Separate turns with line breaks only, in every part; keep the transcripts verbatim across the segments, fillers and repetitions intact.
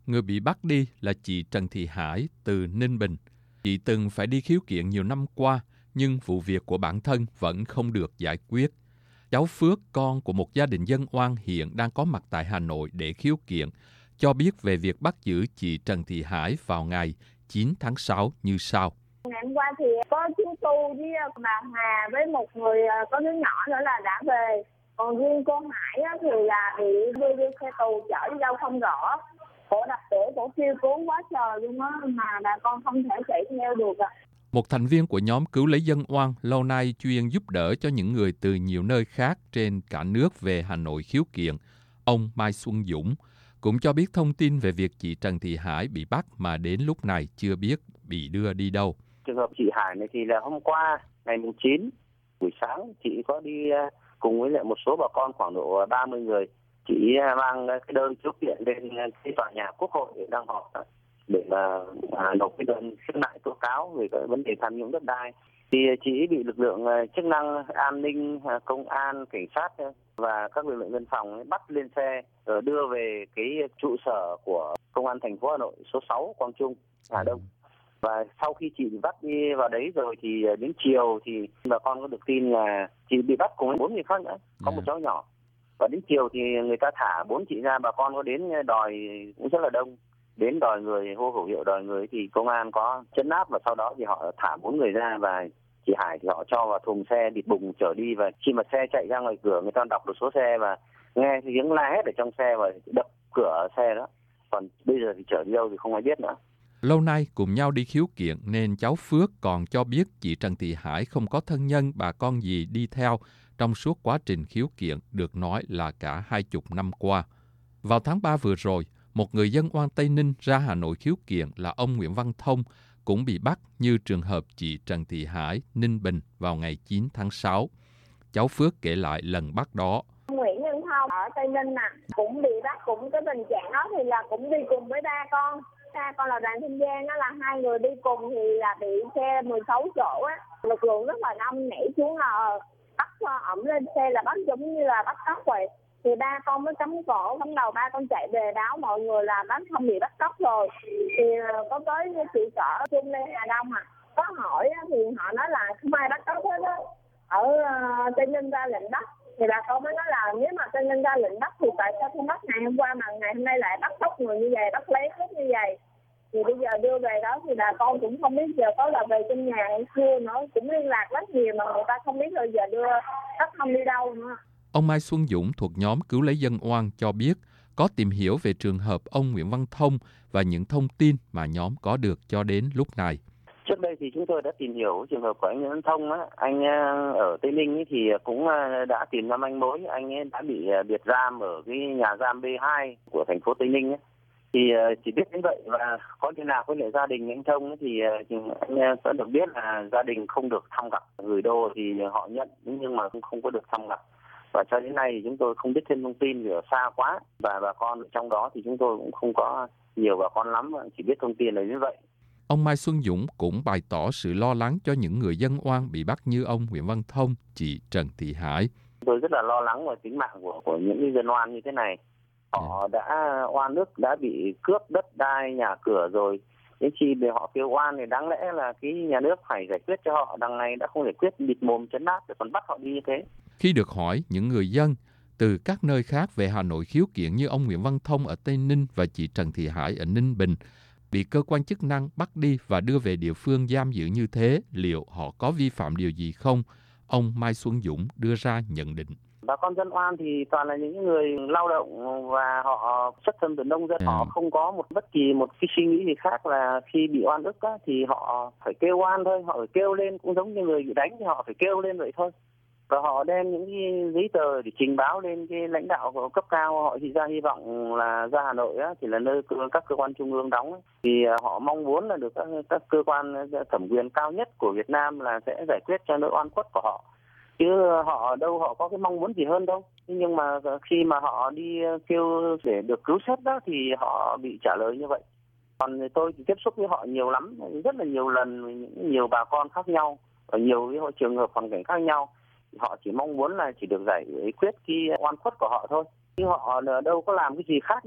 Người bị bắt đi là chị Trần Thị Hải từ Ninh Bình. Chị từng phải đi khiếu kiện nhiều năm qua, nhưng vụ việc của bản thân vẫn không được giải quyết. Cháu Phước, con của một gia đình dân oan hiện đang có mặt tại Hà Nội để khiếu kiện, cho biết về việc bắt giữ chị Trần Thị Hải vào ngày chín tháng sáu như sau.
Ngày hôm qua thì có chú Tu với bà Hà với một người có đứa nhỏ nữa là đã về. Còn riêng cô Hải thì là bị đưa đi xe tù chở đi đâu không rõ. Cổ đập cửa, cổ kêu cứu quá trời luôn á, mà bà con không thể chạy theo được ạ.
Một thành viên của nhóm cứu lấy dân oan lâu nay chuyên giúp đỡ cho những người từ nhiều nơi khác trên cả nước về Hà Nội khiếu kiện, ông Mai Xuân Dũng, cũng cho biết thông tin về việc chị Trần Thị Hải bị bắt mà đến lúc này chưa biết bị đưa đi đâu.
Trường hợp chị Hải này thì là hôm qua, ngày mùng chín, buổi sáng, chị có đi cùng với lại một số bà con khoảng độ ba mươi người. Chị mang cái đơn khiếu kiện lên cái tòa nhà Quốc hội để đang họp để mà nộp cái đơn khiếu nại tố cáo về cái vấn đề tham nhũng đất đai. Thì chị bị lực lượng chức năng an ninh, công an, cảnh sát và các lực lượng biên phòng bắt lên xe rồi đưa về cái trụ sở của công an thành phố Hà Nội số sáu Quang Trung, Hà Đông. Và sau khi chị bị bắt đi vào đấy rồi thì đến chiều thì bà con có được tin là chị bị bắt cùng với bốn người khác nữa, có một cháu nhỏ. Và đến chiều thì người ta thả bốn chị ra, bà con có đến đòi cũng rất là đông. Đến đòi người, hô khẩu hiệu đòi người thì công an có trấn áp và sau đó thì họ thả bốn người ra và chị Hải thì họ cho vào thùng xe bịt bùng chở đi. Và khi mà xe chạy ra ngoài cửa, người ta đọc được số xe và nghe tiếng la hét ở trong xe và đập cửa xe đó. Còn bây giờ thì chở đi đâu thì không ai biết nữa.
Lâu nay cùng nhau đi khiếu kiện nên cháu Phước còn cho biết chị Trần Thị Hải không có thân nhân bà con gì đi theo trong suốt quá trình khiếu kiện, được nói là cả hai chục năm qua. Vào tháng ba vừa rồi, một người dân oan Tây Ninh ra Hà Nội khiếu kiện là ông Nguyễn Văn Thông cũng bị bắt như trường hợp chị Trần Thị Hải, Ninh Bình vào ngày chín tháng sáu. Cháu Phước kể lại lần bắt đó.
Nguyễn Văn Thông ở Tây Ninh à, cũng bị bắt, cũng cái tình trạng đó thì là cũng đi cùng với ba con. Ba con là Đoàn Thanh Giang, đó là hai người đi cùng thì là bị xe mười sáu chỗ á. Lực lượng rất là đông nhảy xuống là bắt ẩm lên xe là bắt giống như là bắt cóc vậy. Thì ba con mới cắm cổ, cắm đầu ba con chạy về báo mọi người là bắt không bị bắt cóc rồi. Thì có tới trụ sở Trung Lê Hà Đông à, có hỏi thì họ nói là không ai bắt cóc hết á. Ở Tây Ninh ra lệnh bắt. Thì bà con mới nói là nếu mà Tây Ninh ra lệnh bắt thì tại sao không bắt ngày hôm qua mà ngày hôm nay lại bắt cóc người như vậy, bắt lấy hết như vậy. Thì bây giờ đưa về đó thì bà con cũng không biết giờ có là về trong nhà hay chưa nữa, cũng liên lạc rất nhiều mà người ta không biết rồi giờ đưa bắt không đi đâu nữa.
Ông Mai Xuân Dũng thuộc nhóm cứu lấy dân oan cho biết có tìm hiểu về trường hợp ông Nguyễn Văn Thông và những thông tin mà nhóm có được cho đến lúc này.
Trước đây thì chúng tôi đã tìm hiểu trường hợp của anh Nguyễn Văn Thông á, anh ở Tây Ninh ấy thì cũng đã tìm ra manh mối, anh ấy đã bị biệt giam ở cái nhà giam B hai của thành phố Tây Ninh ấy. Thì chỉ biết đến vậy và có liên lạc với lại gia đình anh Thông ấy, thì anh đã được biết là gia đình không được thăm gặp, gửi đồ thì họ nhận nhưng mà không có được thăm gặp. Và cho đến nay thì chúng tôi không biết thêm thông tin vì ở xa quá và bà con ở trong đó thì chúng tôi cũng không có nhiều bà con lắm, chỉ biết thông tin là như vậy.
Ông Mai Xuân Dũng cũng bày tỏ sự lo lắng cho những người dân oan bị bắt như ông Nguyễn Văn Thông, chị Trần Thị Hải.
Tôi rất là lo lắng về tính mạng của, của những dân oan như thế này. Họ đã oan ức, đã bị cướp đất đai, nhà cửa rồi. Đến khi để họ kêu oan thì đáng lẽ là cái nhà nước phải giải quyết cho họ. Đằng này đã không giải quyết, bịt mồm trấn áp rồi còn bắt họ đi như thế.
Khi được hỏi những người dân từ các nơi khác về Hà Nội khiếu kiện như ông Nguyễn Văn Thông ở Tây Ninh và chị Trần Thị Hải ở Ninh Bình bị cơ quan chức năng bắt đi và đưa về địa phương giam giữ như thế, liệu họ có vi phạm điều gì không? Ông Mai Xuân Dũng đưa ra nhận định.
Bà con dân oan thì toàn là những người lao động và họ xuất thân từ nông dân, à. Họ không có một bất kỳ một cái suy nghĩ gì khác là khi bị oan ức á, thì họ phải kêu oan thôi, họ phải kêu lên cũng giống như người bị đánh thì họ phải kêu lên vậy thôi. Và họ đem những cái giấy tờ để trình báo lên cái lãnh đạo cấp cao, họ thì ra hy vọng là ra Hà Nội á, thì là nơi các cơ quan trung ương đóng ấy, thì họ mong muốn là được các, các cơ quan thẩm quyền cao nhất của Việt Nam là sẽ giải quyết cho nỗi oan khuất của họ. Chứ họ đâu họ có cái mong muốn gì hơn đâu. Nhưng mà khi mà họ đi kêu để được cứu xét đó thì họ bị trả lời như vậy. Còn tôi thì tiếp xúc với họ nhiều lắm, rất là nhiều lần, nhiều bà con khác nhau, ở nhiều cái trường hợp hoàn cảnh khác nhau. Họ chỉ mong muốn là chỉ được giải quyết cái oan khuất của họ thôi. Chứ họ đâu có làm cái gì khác đâu.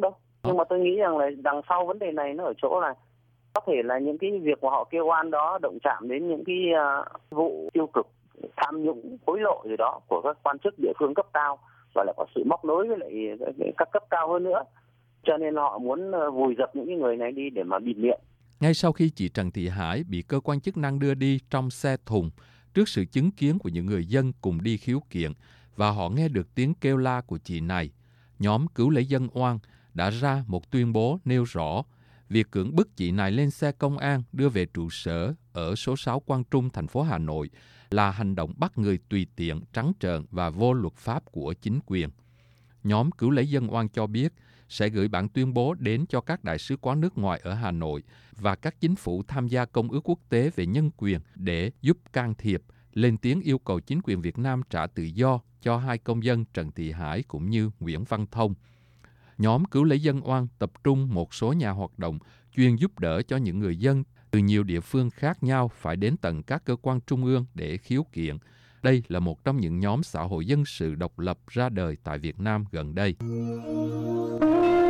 Nhưng mà tôi nghĩ rằng là đằng sau vấn đề này nó ở chỗ là có thể là những cái việc mà họ kêu oan đó động chạm đến những cái uh, vụ tiêu cực, tham nhũng, hối lộ gì đó của các quan chức địa phương cấp cao, và lại có sự móc nối với lại các cấp cao hơn nữa. Cho nên họ muốn vùi dập những người này đi để mà bịt miệng.
Ngay sau khi chị Trần Thị Hải bị cơ quan chức năng đưa đi trong xe thùng, trước sự chứng kiến của những người dân cùng đi khiếu kiện, và họ nghe được tiếng kêu la của chị này, nhóm Cứu Lấy Dân Oan đã ra một tuyên bố nêu rõ việc cưỡng bức chị này lên xe công an đưa về trụ sở ở số sáu Quang Trung, thành phố Hà Nội là hành động bắt người tùy tiện, trắng trợn và vô luật pháp của chính quyền. Nhóm Cứu Lấy Dân Oan cho biết sẽ gửi bản tuyên bố đến cho các đại sứ quán nước ngoài ở Hà Nội và các chính phủ tham gia Công ước Quốc tế về Nhân quyền để giúp can thiệp, lên tiếng yêu cầu chính quyền Việt Nam trả tự do cho hai công dân Trần Thị Hải cũng như Nguyễn Văn Thông. Nhóm Cứu Lấy Dân Oan tập trung một số nhà hoạt động chuyên giúp đỡ cho những người dân từ nhiều địa phương khác nhau phải đến tận các cơ quan trung ương để khiếu kiện. Đây là một trong những nhóm xã hội dân sự độc lập ra đời tại Việt Nam gần đây.